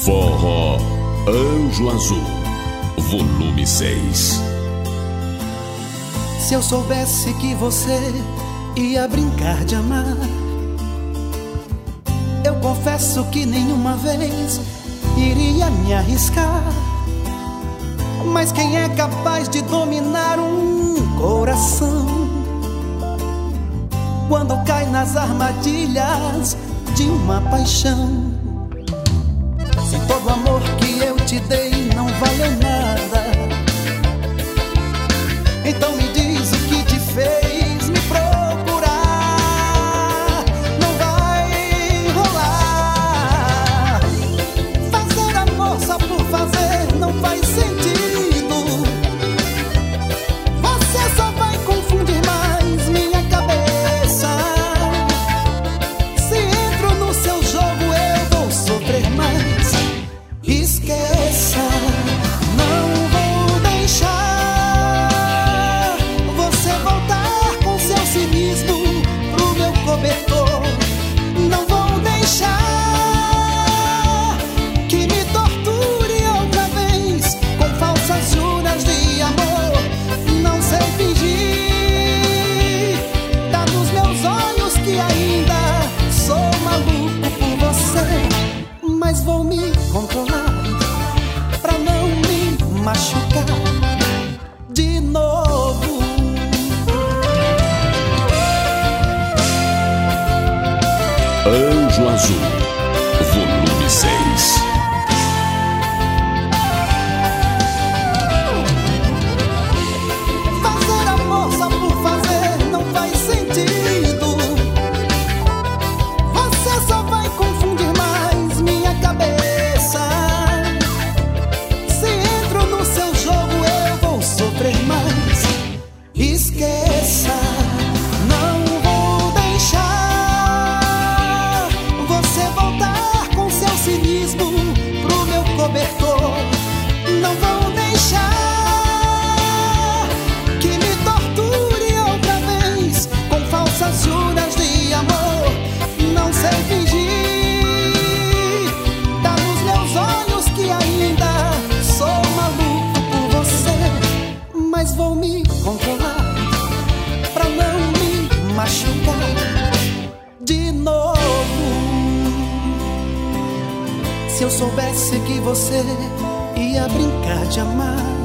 Forró Anjo Azul, volume 6. Se eu soubesse que você ia brincar de amar, eu confesso que nenhuma vez iria me arriscar. Mas quem é capaz de dominar um coração quando cai nas armadilhas de uma paixão? Se todo amor que eu te dei não valeu nada, então me diz o que te fez me procurar. Não vai rolar. Fazer amor só por fazer não faz sentido. Você só vai confundir mais minha cabeça. Se entro no seu jogo eu vou sofrer mais. Esqueça, não vou deixar você voltar com seu cinismo pro meu cobertor. Não vou deixar que me torture outra vez com falsas juras de amor. Não sei fingir, tá nos meus olhos que ainda sou maluco por você. Mas vou me controlar pra não me machucar de novo. Anjo Azul, volume 6. Fazer amor só por fazer não faz sentido. Você só vai confundir mais minha cabeça. Se entro no seu jogo eu vou sofrer mais. Esqueça, não vou deixar você voltar com seu cinismo pro meu cobertor. Não vou deixar que me torture outra vez com falsas juras de amor. Não sei fingir, tá nos meus olhos que ainda sou maluco por você. Mas vou me controlar pra não me machucar de novo. Se eu soubesse que você ia brincar de amar,